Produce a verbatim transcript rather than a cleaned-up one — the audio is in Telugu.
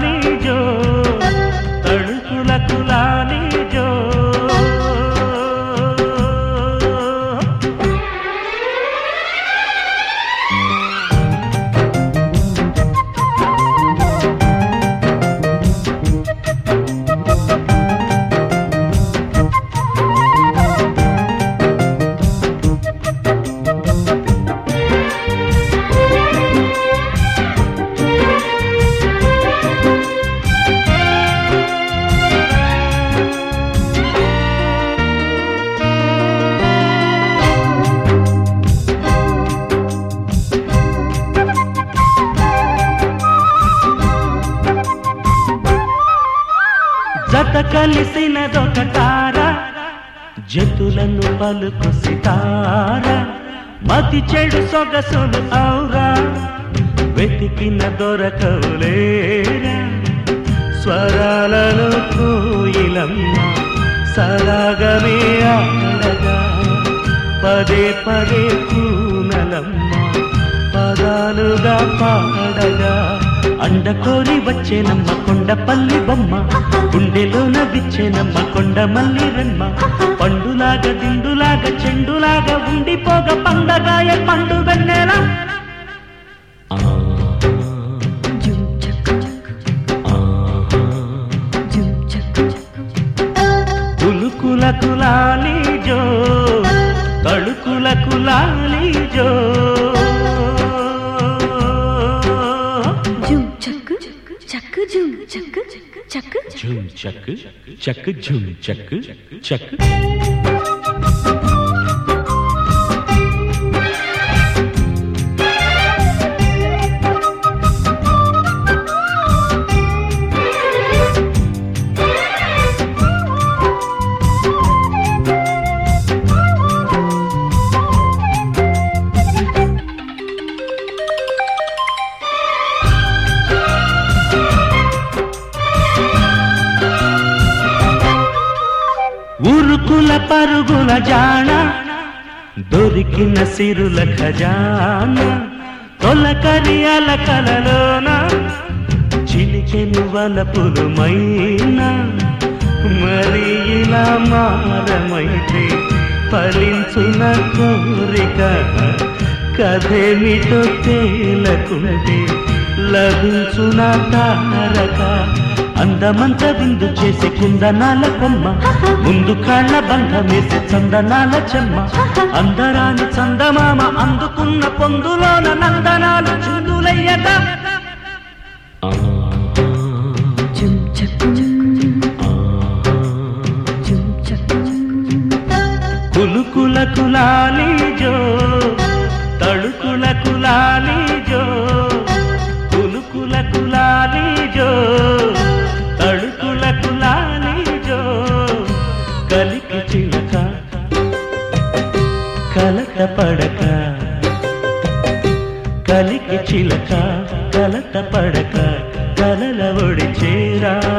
లాలి జో తడుకులకు లాలి జో జత కలిసినదొక తార జతులను పలుకు సితార మతి చెడు సొగసులు ఔరా వెతికిన దొరకవులేరా స్వరాలలో కోయిలమ్మ సరాగమే ఆడగా పదే పదే కూనలమ్మ పదాలుగా పాడగా అండకోరి వచ్చేనమ్మ కొండపల్లి బొమ్మ గుండెలోన విచ్చేనమ్మ కొండ మల్లి రెమ్మ పండులాగా దిండులాగా చెండులాగా ఉండిపోగ పండగాయ పండు వెన్నెల కులుకులకు లాలి జో తడుకులకు లాలి జో Jum chak chak jum chak chak jum chak chak ఉరుకుల పరుగుల జాణ దొరికిన సిరుల ఖజానా తొలకరి అలకలలోన చిలికెను వలపులు మైనా మరి ఇలా మారమైతే ఫలించున కోరిక కథేమిటో తేలకుంటే లభించున తారక అందమంత విందు చేసే కుందనాల కొమ్మ ముందు కాళ్ళ బంధమేసే చందనాల చెమ్మ అందరాని చందమామ అందుకున్న పొందులోన నందనాలు చుందులయ్యట కులుకులకు లాలి జో తడుకులకు లాలి జో కులుకులకు లాలి జో తడుకులకు లాలి జో కలికి చిలక కలత పడక కలికి చిలక కలత పడక కలల ఒడి చేరా